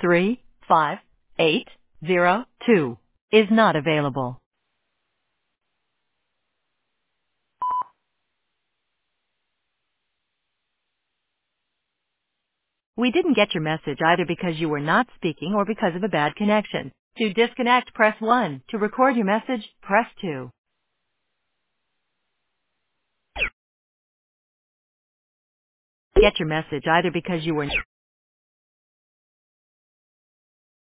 35802 is not available. We didn't get your message either because you were not speaking or because of a bad connection. To disconnect, press 1. To record your message, press 2. Get your message either because you were